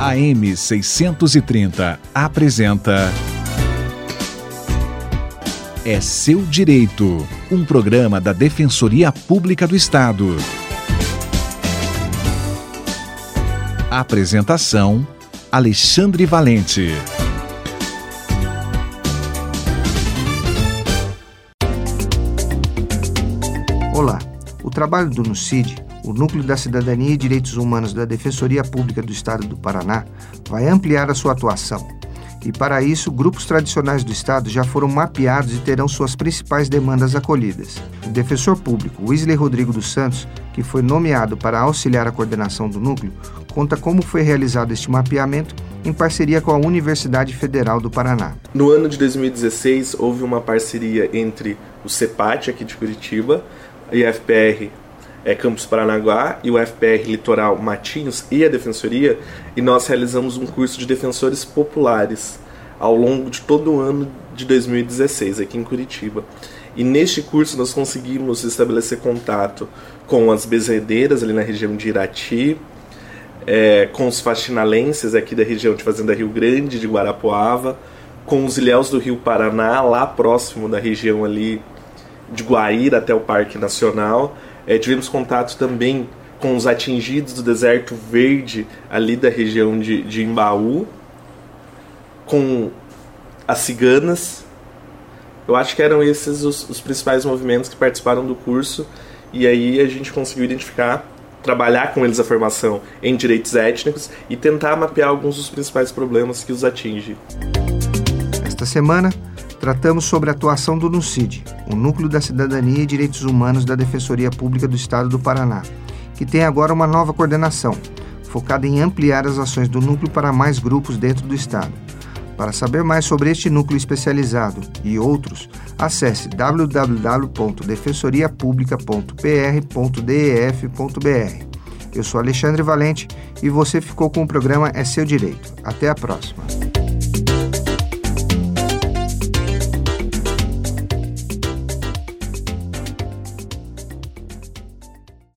AM 630 apresenta É Seu Direito, um programa da Defensoria Pública do Estado. Apresentação: Alexandre Valente. Olá, o trabalho do NUCID, o Núcleo da Cidadania e Direitos Humanos da Defensoria Pública do Estado do Paraná, vai ampliar a sua atuação. E para isso, grupos tradicionais do Estado já foram mapeados e terão suas principais demandas acolhidas. O defensor público Wesley Rodrigo dos Santos, que foi nomeado para auxiliar a coordenação do núcleo, conta como foi realizado este mapeamento em parceria com a Universidade Federal do Paraná. No ano de 2016, houve uma parceria entre o CEPAT, aqui de Curitiba, a IFPR Campus Paranaguá e o FPR Litoral Matinhos e a Defensoria, e nós realizamos um curso de defensores populares ao longo de todo o ano de 2016 aqui em Curitiba. E neste curso nós conseguimos estabelecer contato com as bezerreiras ali na região de Irati, com os faxinalenses aqui da região de Fazenda Rio Grande, de Guarapuava, com os ilhéus do Rio Paraná, lá próximo da região ali de Guaíra até o Parque Nacional. Tivemos contato também com os atingidos do Deserto Verde, ali da região de Imbaú, com as ciganas. Eu acho que eram esses os principais movimentos que participaram do curso, e aí a gente conseguiu identificar, trabalhar com eles a formação em direitos étnicos e tentar mapear alguns dos principais problemas que os atingem. Esta semana, tratamos sobre a atuação do NUCID, o Núcleo da Cidadania e Direitos Humanos da Defensoria Pública do Estado do Paraná, que tem agora uma nova coordenação, focada em ampliar as ações do núcleo para mais grupos dentro do Estado. Para saber mais sobre este núcleo especializado e outros, acesse www.defensoriapublica.pr.def.br. Eu sou Alexandre Valente e você ficou com o programa É Seu Direito. Até a próxima.